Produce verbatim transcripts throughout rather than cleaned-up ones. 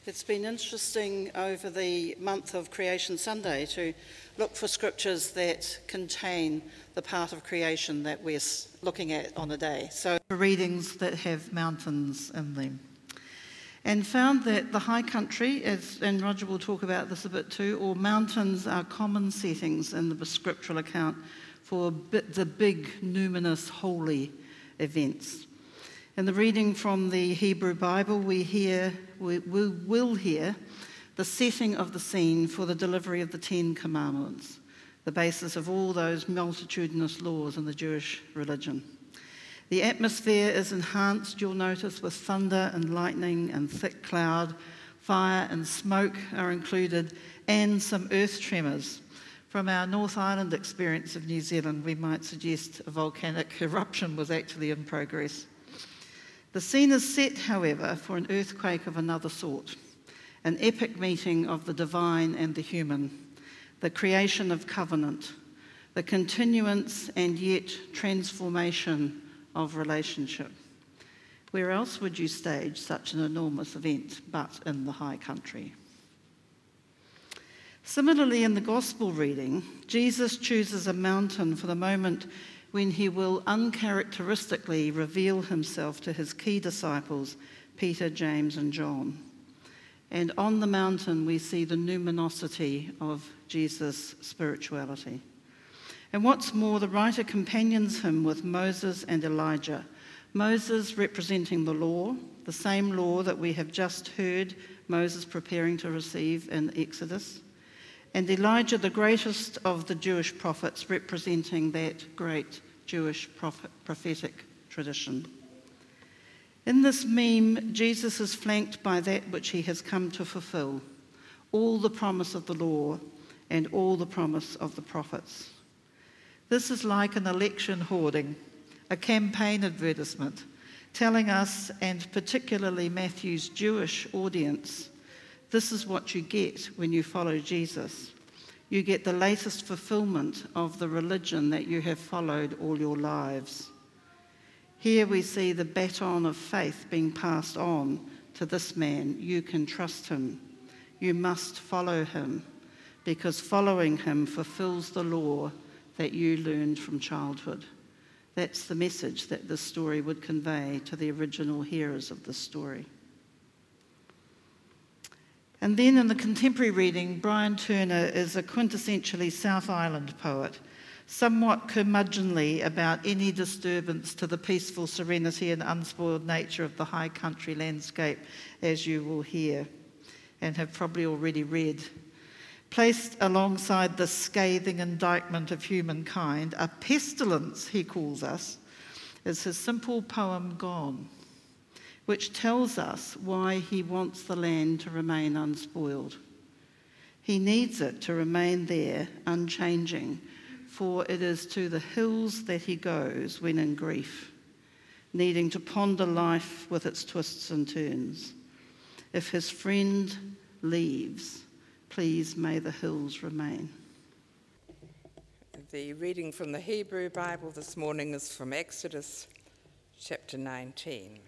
It's been interesting over the month of Creation Sunday to look for scriptures that contain the part of creation that we're looking at on a day. So readings that have mountains in them. And found that the high country, as, and Roger will talk about this a bit too, or mountains are common settings in the scriptural account for the big, numinous, holy events. In the reading from the Hebrew Bible, we hear, we, we will hear the setting of the scene for the delivery of the Ten Commandments, the basis of all those multitudinous laws in the Jewish religion. The atmosphere is enhanced, you'll notice, with thunder and lightning and thick cloud. Fire and smoke are included, and some earth tremors. From our North Island experience of New Zealand, we might suggest a volcanic eruption was actually in progress. The scene is set, however, for an earthquake of another sort, an epic meeting of the divine and the human, the creation of covenant, the continuance and yet transformation of relationship. Where else would you stage such an enormous event but in the high country? Similarly, in the gospel reading, Jesus chooses a mountain for the moment when he will uncharacteristically reveal himself to his key disciples, Peter, James, and John. And on the mountain, we see the numinosity of Jesus' spirituality. And what's more, the writer companions him with Moses and Elijah. Moses representing the law, the same law that we have just heard Moses preparing to receive in Exodus. And Elijah, the greatest of the Jewish prophets, representing that great Jewish prophet, prophetic tradition. In this meme, Jesus is flanked by that which he has come to fulfill, all the promise of the law and all the promise of the prophets. This is like an election hoarding, a campaign advertisement, telling us, and particularly Matthew's Jewish audience, this is what you get when you follow Jesus. You get the latest fulfillment of the religion that you have followed all your lives. Here we see the baton of faith being passed on to this man. You can trust him. You must follow him, because following him fulfills the law that you learned from childhood. That's the message that this story would convey to the original hearers of this story. And then in the contemporary reading, Brian Turner is a quintessentially South Island poet, somewhat curmudgeonly about any disturbance to the peaceful serenity and unspoiled nature of the high country landscape, as you will hear and have probably already read. Placed alongside the scathing indictment of humankind, a pestilence, he calls us, is his simple poem Gone, which tells us why he wants the land to remain unspoiled. He needs it to remain there, unchanging, for it is to the hills that he goes when in grief, needing to ponder life with its twists and turns. If his friend leaves, please may the hills remain. The reading from the Hebrew Bible this morning is from Exodus chapter nineteen.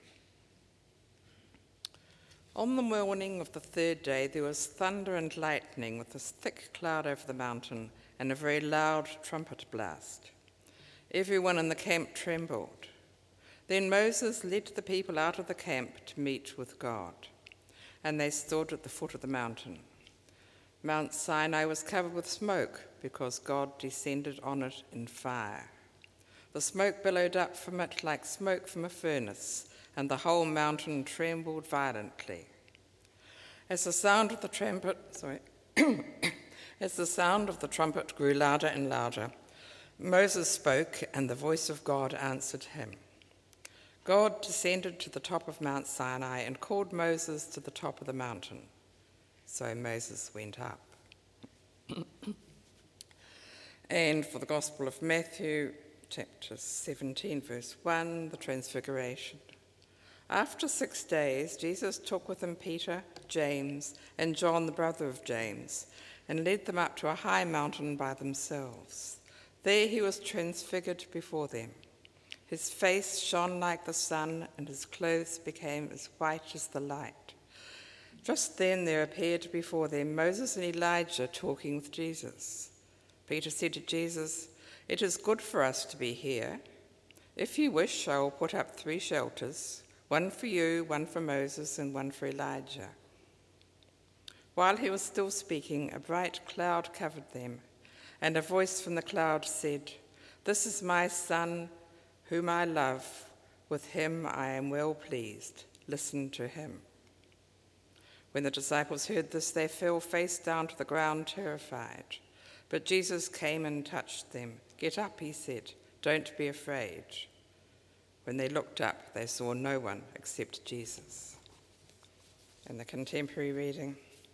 On the morning of the third day, there was thunder and lightning with a thick cloud over the mountain and a very loud trumpet blast. Everyone in the camp trembled. Then Moses led the people out of the camp to meet with God, and they stood at the foot of the mountain. Mount Sinai was covered with smoke because God descended on it in fire. The smoke billowed up from it like smoke from a furnace, and the whole mountain trembled violently. As the sound of the trumpet, sorry, as the sound of the trumpet grew louder and louder, Moses spoke, and the voice of God answered him. God descended to the top of Mount Sinai and called Moses to the top of the mountain. So Moses went up. And for the Gospel of Matthew, chapter seventeen, verse one, the Transfiguration. After six days, Jesus took with him Peter, James, and John, the brother of James, and led them up to a high mountain by themselves. There he was transfigured before them. His face shone like the sun, and his clothes became as white as the light. Just then there appeared before them Moses and Elijah talking with Jesus. Peter said to Jesus, "It is good for us to be here. If you wish, I will put up three shelters, one for you, one for Moses, and one for Elijah." While he was still speaking, a bright cloud covered them, and a voice from the cloud said, "This is my son, whom I love. With him I am well pleased. Listen to him." When the disciples heard this, they fell face down to the ground, terrified. But Jesus came and touched them. "Get up," he said. "Don't be afraid." When they looked up, they saw no one except Jesus. In the contemporary reading,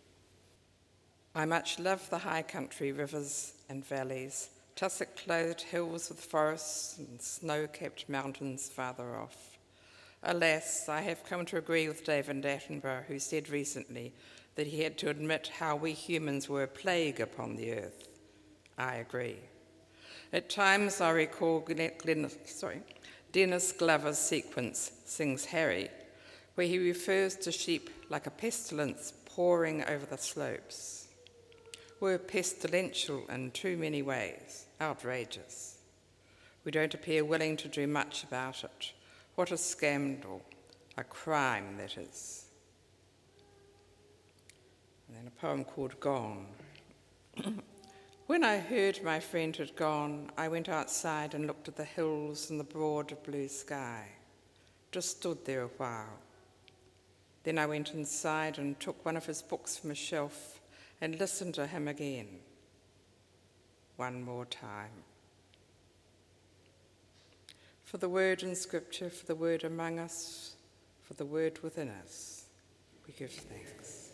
I much love the high country, rivers and valleys, tussock-clothed hills with forests and snow-capped mountains farther off. Alas, I have come to agree with David Attenborough, who said recently that he had to admit how we humans were a plague upon the earth. I agree. At times I recall Glenn, Glenn, sorry, Dennis Glover's sequence, Sings Harry, where he refers to sheep like a pestilence pouring over the slopes. We're pestilential in too many ways, outrageous. We don't appear willing to do much about it. What a scandal, a crime, that is. And then a poem called Gone. When I heard my friend had gone, I went outside and looked at the hills and the broad blue sky. Just stood there a while. Then I went inside and took one of his books from a shelf and listened to him again. One more time. For the word in Scripture, for the word among us, for the word within us, we give thanks.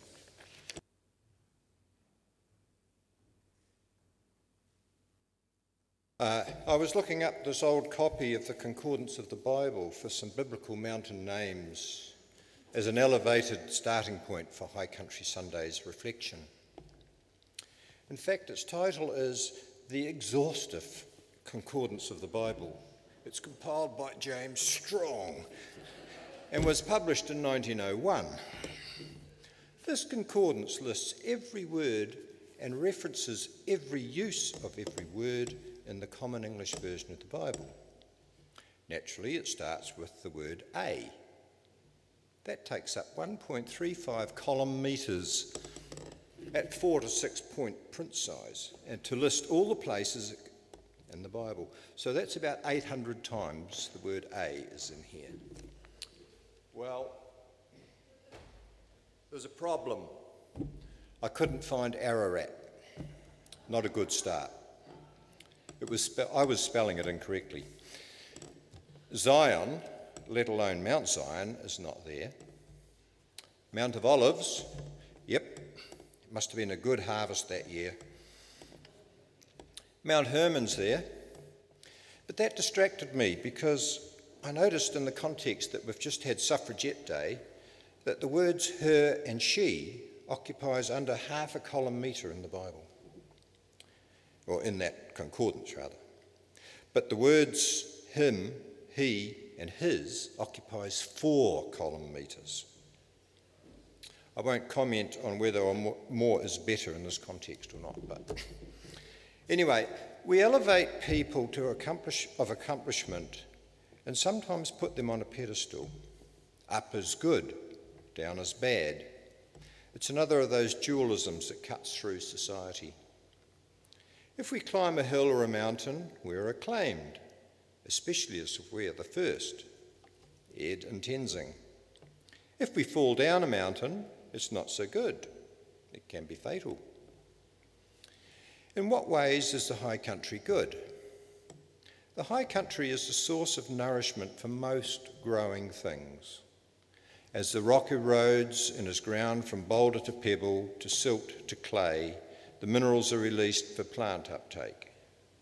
Uh, I was looking up this old copy of the Concordance of the Bible for some biblical mountain names as an elevated starting point for High Country Sunday's reflection. In fact, its title is The Exhaustive Concordance of the Bible. It's compiled by James Strong and was published in nineteen oh one. This concordance lists every word and references every use of every word in the Common English Version of the Bible. Naturally, it starts with the word a. That takes up one point three five column metres at four to six point print size, and to list all the places in the Bible. So that's about eight hundred times the word a is in here. Well, there's a problem. I couldn't find Ararat. Not a good start. It was spe- I was spelling it incorrectly. Zion, let alone Mount Zion, is not there. Mount of Olives, yep, it must have been a good harvest that year. Mount Hermon's there, but that distracted me because I noticed in the context that we've just had Suffragette Day that the words her and she occupies under half a column metre in the Bible, or in that concordance rather. But the words him, he and his occupies four column metres. I won't comment on whether or more is better in this context or not, but anyway, we elevate people to accomplish, of accomplishment and sometimes put them on a pedestal. Up is good, down is bad. It's another of those dualisms that cuts through society. If we climb a hill or a mountain, we're acclaimed, especially as if we're the first. Ed and Tenzing. If we fall down a mountain, it's not so good. It can be fatal. In what ways is the high country good? The high country is the source of nourishment for most growing things. As the rock erodes and is ground from boulder to pebble, to silt to clay, the minerals are released for plant uptake.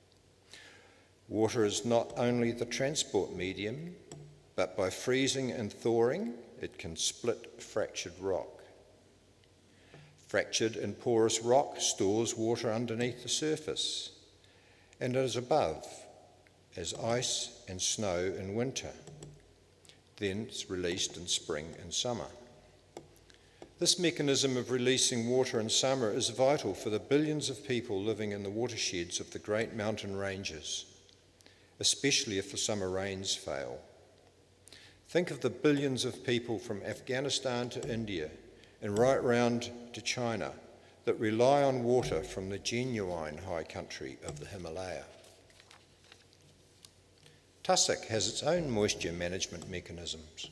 Water is not only the transport medium, but by freezing and thawing, it can split fractured rock. Fractured and porous rock stores water underneath the surface and is above as ice and snow in winter. Then it's released in spring and summer. This mechanism of releasing water in summer is vital for the billions of people living in the watersheds of the great mountain ranges, especially if the summer rains fail. Think of the billions of people from Afghanistan to India and right round to China that rely on water from the genuine high country of the Himalaya. Tussock has its own moisture management mechanisms.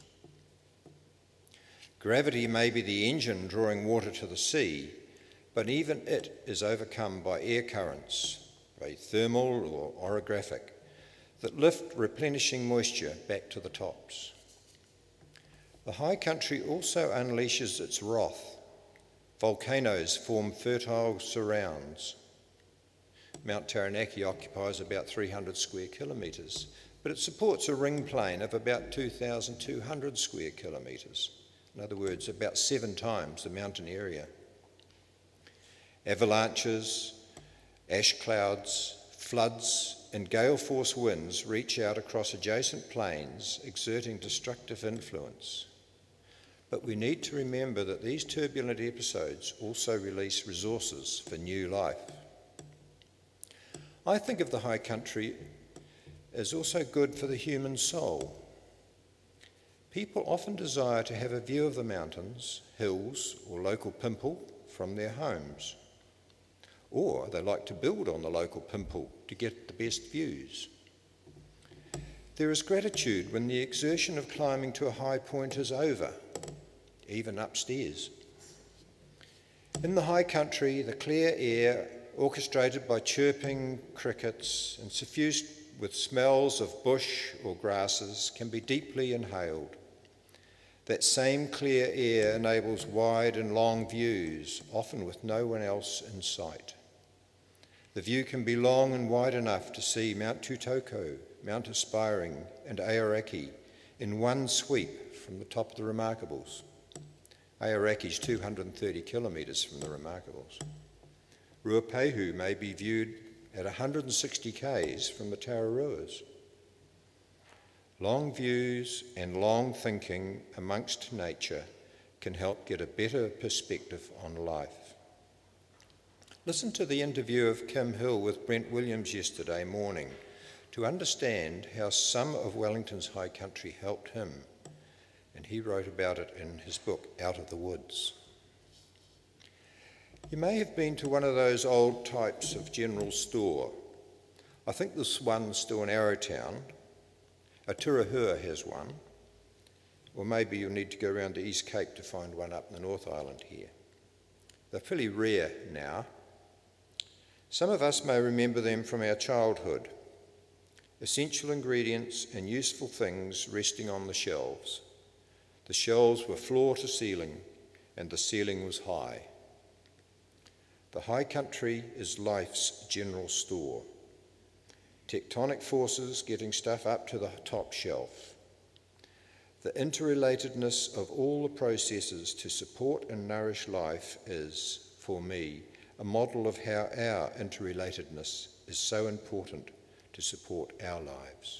Gravity may be the engine drawing water to the sea, but even it is overcome by air currents, be thermal or orographic, that lift replenishing moisture back to the tops. The high country also unleashes its wrath. Volcanoes form fertile surrounds. Mount Taranaki occupies about three hundred square kilometres, but it supports a ring plain of about two thousand two hundred square kilometres. In other words, about seven times the mountain area. Avalanches, ash clouds, floods, and gale force winds reach out across adjacent plains, exerting destructive influence. But we need to remember that these turbulent episodes also release resources for new life. I think of the high country as also good for the human soul. People often desire to have a view of the mountains, hills, or local pimple from their homes. Or they like to build on the local pimple to get the best views. There is gratitude when the exertion of climbing to a high point is over, even upstairs. In the high country, the clear air, orchestrated by chirping crickets and suffused with smells of bush or grasses, can be deeply inhaled. That same clear air enables wide and long views, often with no one else in sight. The view can be long and wide enough to see Mount Tutoko, Mount Aspiring, and Aoraki in one sweep from the top of the Remarkables. Aoraki is two hundred thirty kilometres from the Remarkables. Ruapehu may be viewed at one hundred sixty k's from the Tararuas. Long views and long thinking amongst nature can help get a better perspective on life. Listen to the interview of Kim Hill with Brent Williams yesterday morning to understand how some of Wellington's high country helped him, and he wrote about it in his book, Out of the Woods. You may have been to one of those old types of general store. I think there's one still in Arrowtown. Aturahua has one, or maybe you'll need to go around to East Cape to find one up in the North Island here. They're fairly rare now. Some of us may remember them from our childhood. Essential ingredients and useful things resting on the shelves. The shelves were floor to ceiling, and the ceiling was high. The high country is life's general store. Tectonic forces getting stuff up to the top shelf. The interrelatedness of all the processes to support and nourish life is, for me, a model of how our interrelatedness is so important to support our lives.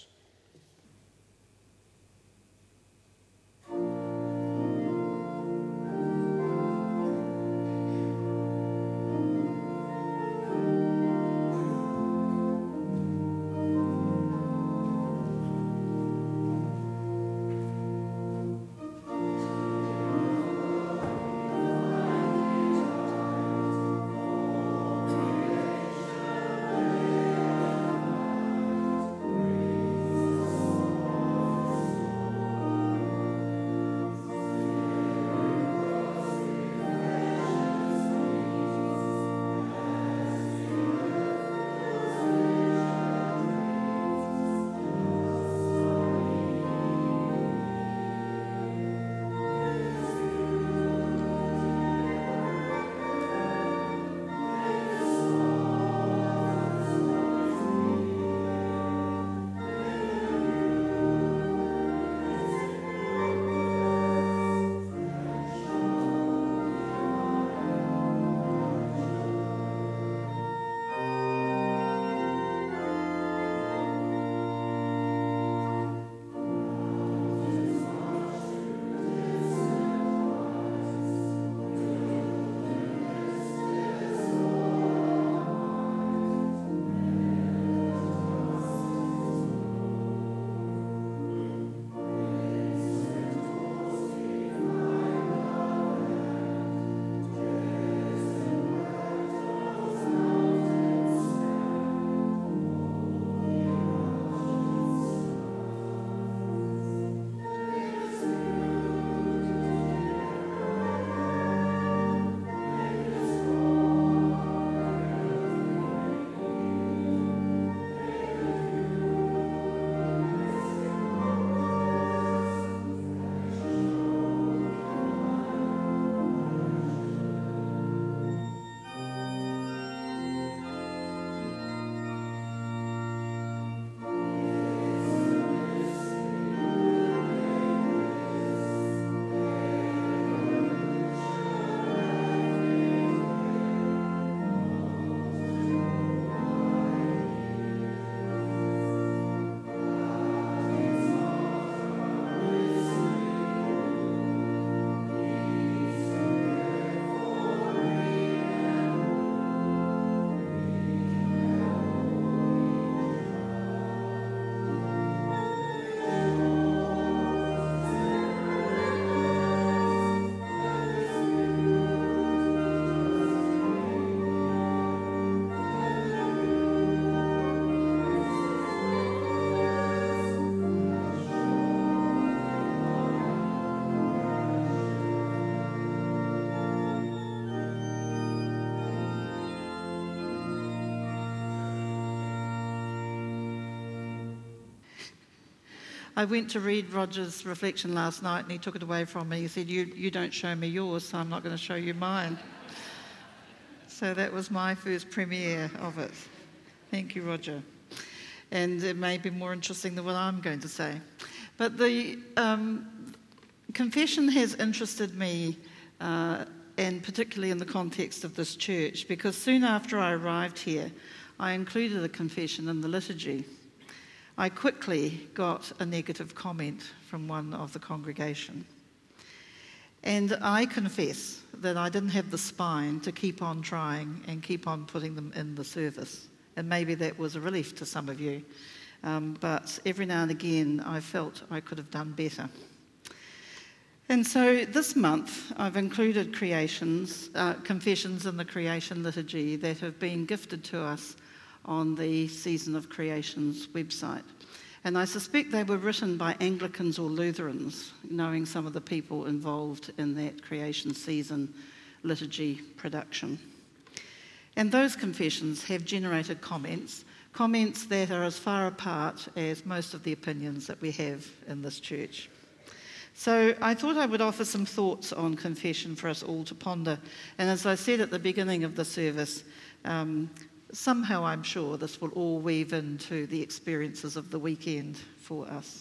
I went to read Roger's reflection last night and he took it away from me. He said, you, you don't show me yours, so I'm not going to show you mine. So that was my first premiere of it. Thank you, Roger. And it may be more interesting than what I'm going to say. But the um, confession has interested me, uh, and particularly in the context of this church, because soon after I arrived here, I included a confession in the liturgy. I quickly got a negative comment from one of the congregation. And I confess that I didn't have the spine to keep on trying and keep on putting them in the service. And maybe that was a relief to some of you. Um, but every now and again, I felt I could have done better. And so this month, I've included creations, uh, confessions in the creation liturgy that have been gifted to us on the Season of Creations website. And I suspect they were written by Anglicans or Lutherans, knowing some of the people involved in that creation season liturgy production. And those confessions have generated comments, comments that are as far apart as most of the opinions that we have in this church. So I thought I would offer some thoughts on confession for us all to ponder. And as I said at the beginning of the service, um, somehow I'm sure this will all weave into the experiences of the weekend for us.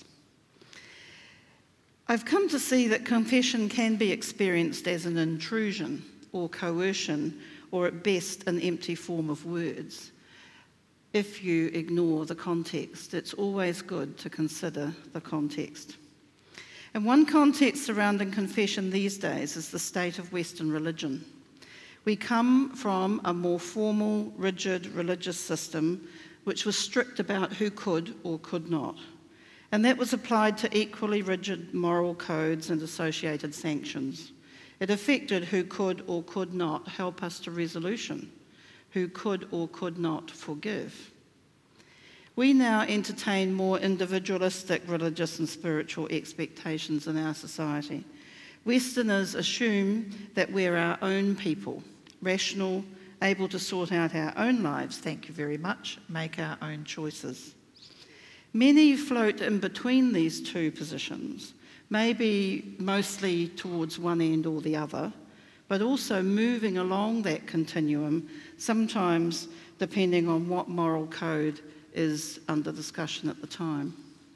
I've come to see that confession can be experienced as an intrusion or coercion, or at best an empty form of words. If you ignore the context, it's always good to consider the context. And one context surrounding confession these days is the state of Western religion. We come from a more formal, rigid religious system which was strict about who could or could not. And that was applied to equally rigid moral codes and associated sanctions. It affected who could or could not help us to resolution, who could or could not forgive. We now entertain more individualistic religious and spiritual expectations in our society. Westerners assume that we're our own people, rational, able to sort out our own lives, thank you very much, make our own choices. Many float in between these two positions, maybe mostly towards one end or the other, but also moving along that continuum, sometimes depending on what moral code is under discussion at the time.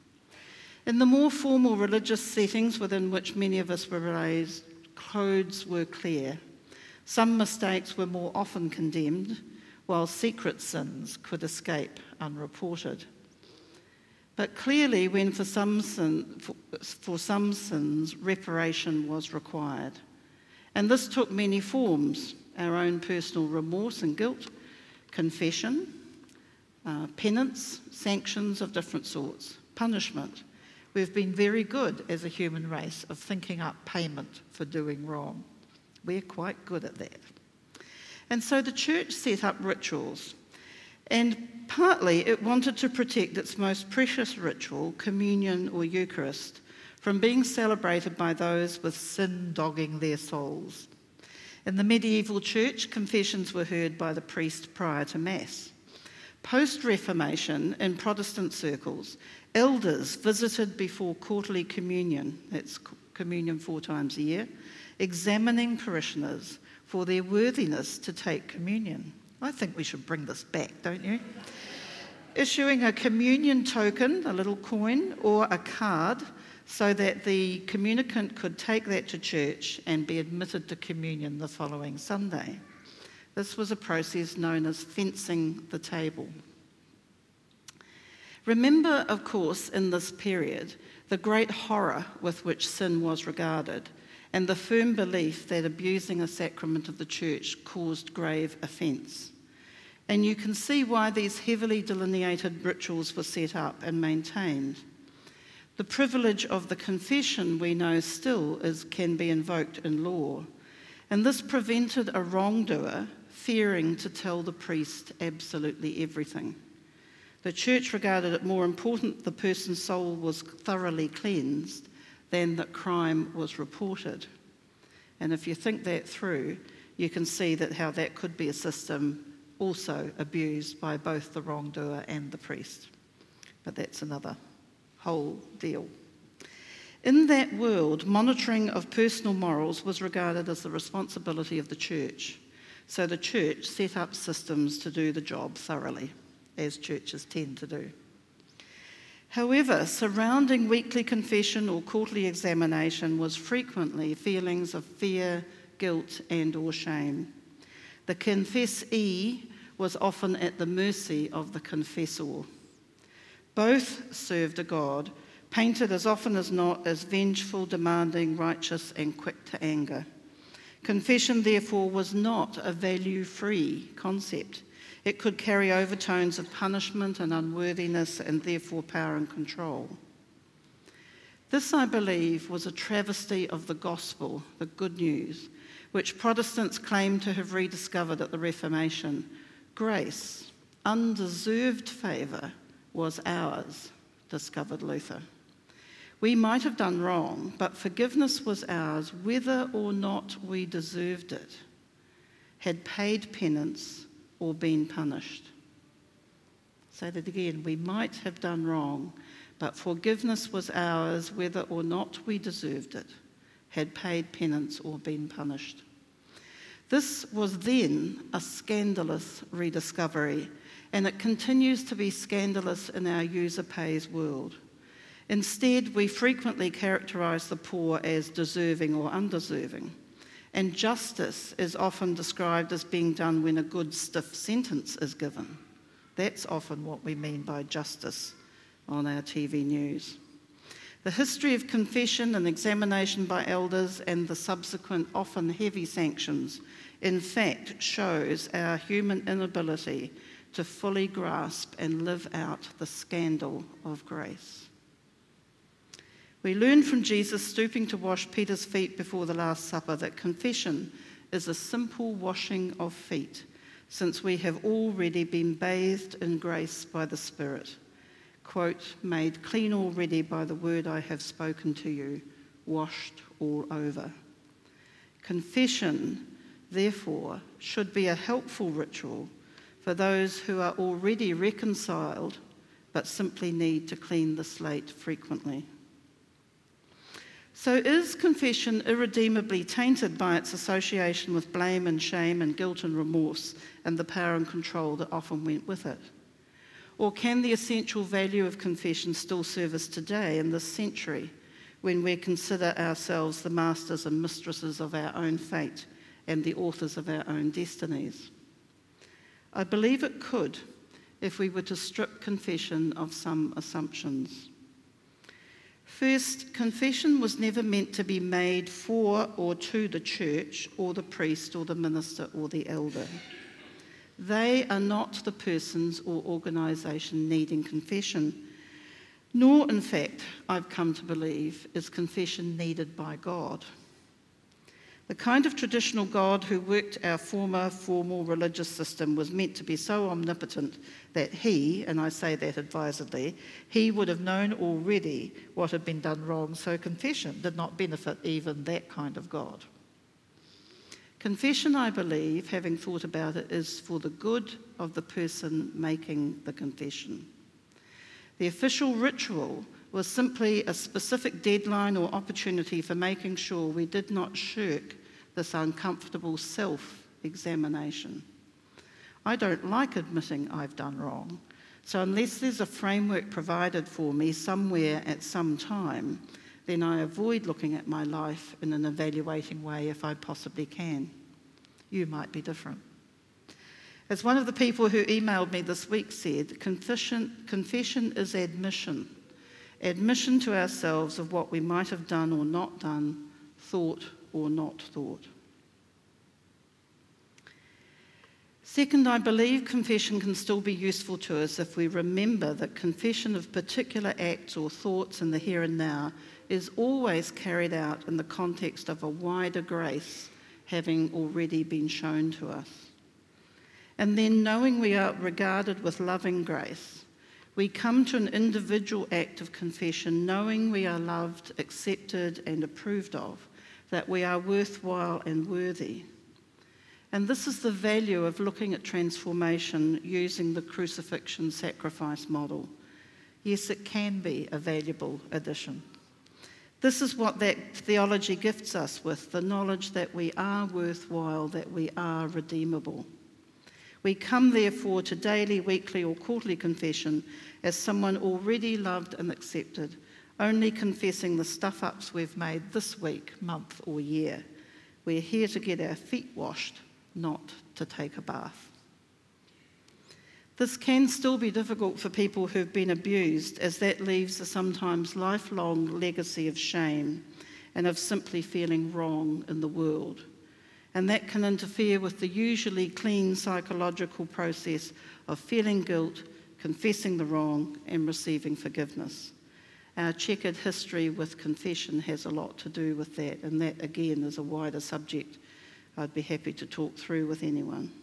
In the more formal religious settings within which many of us were raised, codes were clear. Some mistakes were more often condemned, while secret sins could escape unreported. But clearly, when for some, sin, for, for some sins, reparation was required. And this took many forms: our own personal remorse and guilt, confession, uh, penance, sanctions of different sorts, punishment. We've been very good as a human race of thinking up payment for doing wrong. We're quite good at that. And so the church set up rituals. And partly it wanted to protect its most precious ritual, communion or Eucharist, from being celebrated by those with sin dogging their souls. In the medieval church, confessions were heard by the priest prior to Mass. Post-Reformation, in Protestant circles, elders visited before quarterly communion, that's communion four times a year, examining parishioners for their worthiness to take communion. I think we should bring this back, don't you? Issuing a communion token, a little coin, or a card, so that the communicant could take that to church and be admitted to communion the following Sunday. This was a process known as fencing the table. Remember, of course, in this period, the great horror with which sin was regarded, and the firm belief that abusing a sacrament of the church caused grave offence. And you can see why these heavily delineated rituals were set up and maintained. The privilege of the confession, we know still, is, can be invoked in law. And this prevented a wrongdoer fearing to tell the priest absolutely everything. The church regarded it more important the person's soul was thoroughly cleansed than that crime was reported. And if you think that through, you can see that how that could be a system also abused by both the wrongdoer and the priest. But that's another whole deal. In that world, monitoring of personal morals was regarded as the responsibility of the church. So the church set up systems to do the job thoroughly, as churches tend to do. However, surrounding weekly confession or quarterly examination was frequently feelings of fear, guilt, and or shame. The confessee was often at the mercy of the confessor. Both served a God, painted as often as not as vengeful, demanding, righteous, and quick to anger. Confession, therefore, was not a value-free concept. It could carry overtones of punishment and unworthiness and therefore power and control. This, I believe, was a travesty of the gospel, the good news, which Protestants claim to have rediscovered at the Reformation. Grace, undeserved favour, was ours, discovered Luther. We might have done wrong, but forgiveness was ours whether or not we deserved it, had paid penance, or been punished. Say that again. We might have done wrong, but forgiveness was ours whether or not we deserved it, had paid penance or been punished. This was then a scandalous rediscovery, and it continues to be scandalous in our user pays world. Instead, we frequently characterise the poor as deserving or undeserving. And justice is often described as being done when a good stiff sentence is given. That's often what we mean by justice on our T V news. The history of confession and examination by elders and the subsequent often heavy sanctions, in fact, shows our human inability to fully grasp and live out the scandal of grace. We learn from Jesus stooping to wash Peter's feet before the Last Supper that confession is a simple washing of feet, since we have already been bathed in grace by the Spirit. Quote, made clean already by the word I have spoken to you, washed all over. Confession, therefore, should be a helpful ritual for those who are already reconciled but simply need to clean the slate frequently. So is confession irredeemably tainted by its association with blame and shame and guilt and remorse and the power and control that often went with it? Or can the essential value of confession still serve us today in this century when we consider ourselves the masters and mistresses of our own fate and the authors of our own destinies? I believe it could if we were to strip confession of some assumptions. First, confession was never meant to be made for or to the church or the priest or the minister or the elder. They are not the persons or organisation needing confession, nor, in fact, I've come to believe, is confession needed by God. The kind of traditional God who worked our former formal religious system was meant to be so omnipotent that he, and I say that advisedly, he would have known already what had been done wrong, so confession did not benefit even that kind of God. Confession, I believe, having thought about it, is for the good of the person making the confession. The official ritual was simply a specific deadline or opportunity for making sure we did not shirk this uncomfortable self-examination. I don't like admitting I've done wrong, so unless there's a framework provided for me somewhere at some time, then I avoid looking at my life in an evaluating way if I possibly can. You might be different. As one of the people who emailed me this week said, confession, confession is admission. Admission to ourselves of what we might have done or not done, thought or not thought. Second, I believe confession can still be useful to us if we remember that confession of particular acts or thoughts in the here and now is always carried out in the context of a wider grace having already been shown to us. And then, knowing we are regarded with loving grace, we come to an individual act of confession knowing we are loved, accepted and approved of, that we are worthwhile and worthy. And this is the value of looking at transformation using the crucifixion sacrifice model. Yes, it can be a valuable addition. This is what that theology gifts us with, the knowledge that we are worthwhile, that we are redeemable. We come, therefore, to daily, weekly, or quarterly confession as someone already loved and accepted, only confessing the stuff-ups we've made this week, month, or year. We're here to get our feet washed, not to take a bath. This can still be difficult for people who've been abused, as that leaves a sometimes lifelong legacy of shame and of simply feeling wrong in the world. And that can interfere with the usually clean psychological process of feeling guilt, confessing the wrong, and receiving forgiveness. Our checkered history with confession has a lot to do with that, and that, again, is a wider subject I'd be happy to talk through with anyone.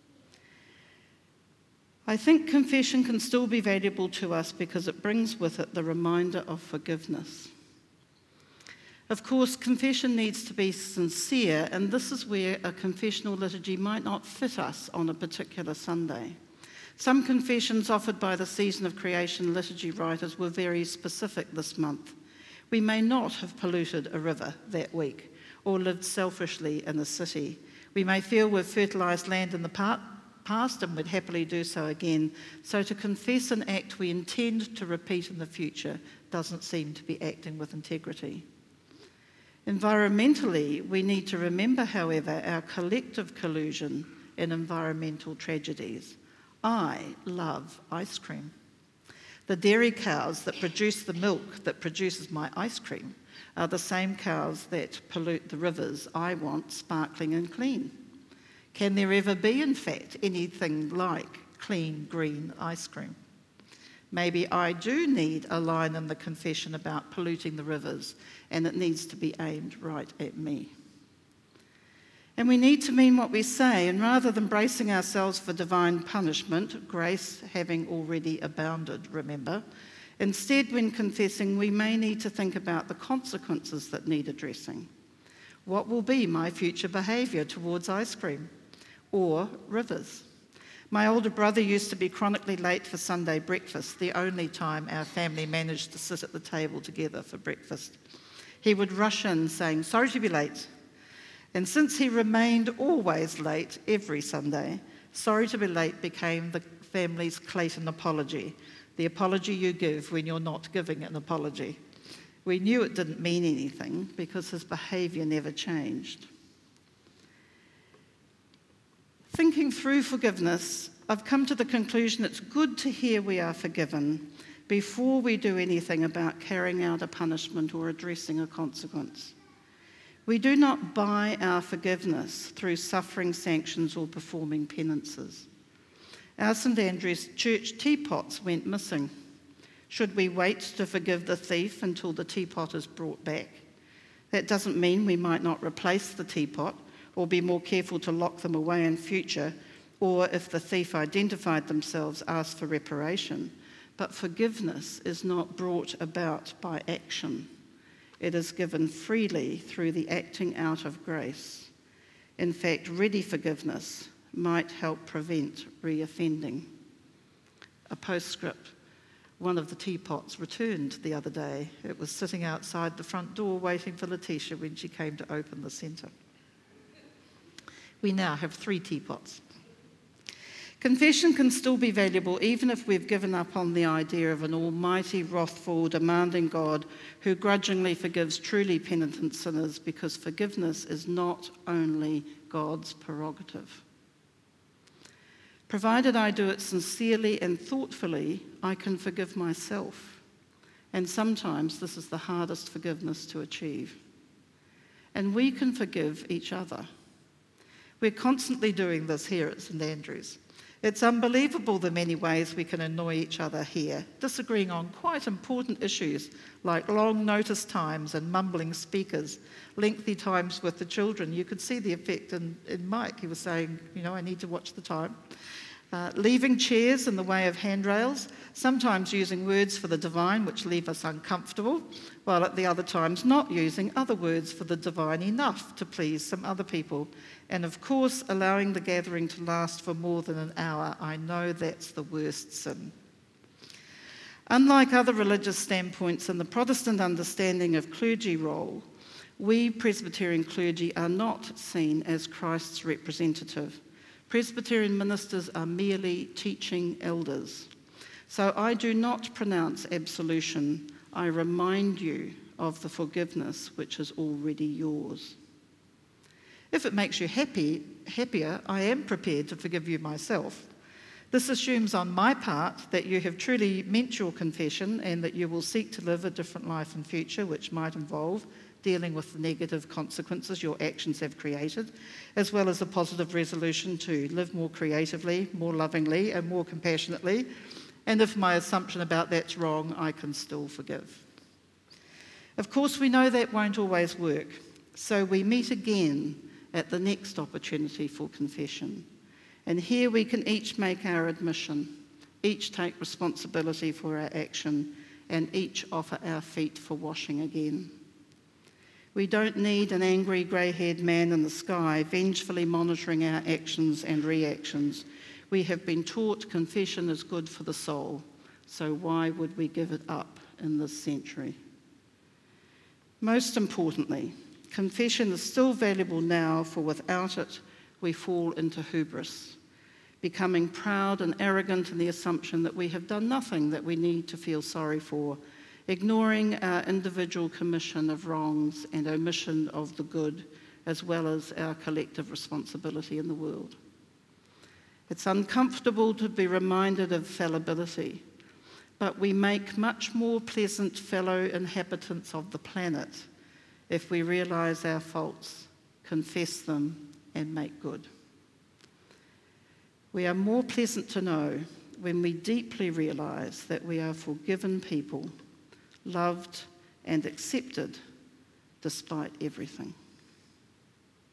I think confession can still be valuable to us because it brings with it the reminder of forgiveness. Of course, confession needs to be sincere, and this is where a confessional liturgy might not fit us on a particular Sunday. Some confessions offered by the Season of Creation liturgy writers were very specific this month. We may not have polluted a river that week or lived selfishly in a city. We may feel we've fertilised land in the past and would happily do so again. So to confess an act we intend to repeat in the future doesn't seem to be acting with integrity. Environmentally, we need to remember, however, our collective collusion in environmental tragedies. I love ice cream. The dairy cows that produce the milk that produces my ice cream are the same cows that pollute the rivers I want sparkling and clean. Can there ever be, in fact, anything like clean, green ice cream? Maybe I do need a line in the confession about polluting the rivers, and it needs to be aimed right at me. And we need to mean what we say, and rather than bracing ourselves for divine punishment, grace having already abounded, remember, instead, when confessing, we may need to think about the consequences that need addressing. What will be my future behaviour towards ice cream or rivers? My older brother used to be chronically late for Sunday breakfast, the only time our family managed to sit at the table together for breakfast. He would rush in saying, "Sorry to be late." And since he remained always late every Sunday, sorry to be late became the family's Clayton apology, the apology you give when you're not giving an apology. We knew it didn't mean anything because his behaviour never changed. Thinking through forgiveness, I've come to the conclusion it's good to hear we are forgiven before we do anything about carrying out a punishment or addressing a consequence. We do not buy our forgiveness through suffering sanctions or performing penances. Our St Andrew's church teapots went missing. Should we wait to forgive the thief until the teapot is brought back? That doesn't mean we might not replace the teapot or be more careful to lock them away in future, or if the thief identified themselves, ask for reparation. But forgiveness is not brought about by action. It is given freely through the acting out of grace. In fact, ready forgiveness might help prevent reoffending. A postscript. One of the teapots returned the other day. It was sitting outside the front door waiting for Letitia when she came to open the centre. We now have three teapots. Confession can still be valuable even if we've given up on the idea of an almighty, wrathful, demanding God who grudgingly forgives truly penitent sinners, because forgiveness is not only God's prerogative. Provided I do it sincerely and thoughtfully, I can forgive myself. And sometimes this is the hardest forgiveness to achieve. And we can forgive each other. We're constantly doing this here at St Andrews. It's unbelievable the many ways we can annoy each other here, disagreeing on quite important issues like long notice times and mumbling speakers, lengthy times with the children. You could see the effect in, in Mike. He was saying, you know, I need to watch the time. Uh, leaving chairs in the way of handrails, sometimes using words for the divine which leave us uncomfortable, while at the other times not using other words for the divine enough to please some other people. And of course, allowing the gathering to last for more than an hour. I know that's the worst sin. Unlike other religious standpoints in the Protestant understanding of clergy role, we Presbyterian clergy are not seen as Christ's representative. Presbyterian ministers are merely teaching elders. So I do not pronounce absolution. I remind you of the forgiveness which is already yours. If it makes you happy, happier, I am prepared to forgive you myself. This assumes on my part that you have truly meant your confession and that you will seek to live a different life in future, which might involve dealing with the negative consequences your actions have created, as well as a positive resolution to live more creatively, more lovingly, and more compassionately. And if my assumption about that's wrong, I can still forgive. Of course, we know that won't always work, so we meet again at the next opportunity for confession. And here we can each make our admission, each take responsibility for our action, and each offer our feet for washing again. We don't need an angry grey-haired man in the sky vengefully monitoring our actions and reactions. We have been taught confession is good for the soul, so why would we give it up in this century? Most importantly, confession is still valuable now, for without it, we fall into hubris, becoming proud and arrogant in the assumption that we have done nothing that we need to feel sorry for, ignoring our individual commission of wrongs and omission of the good, as well as our collective responsibility in the world. It's uncomfortable to be reminded of fallibility, but we make much more pleasant fellow inhabitants of the planet if we realise our faults, confess them, and make good. We are more pleasant to know when we deeply realise that we are forgiven people, loved and accepted despite everything.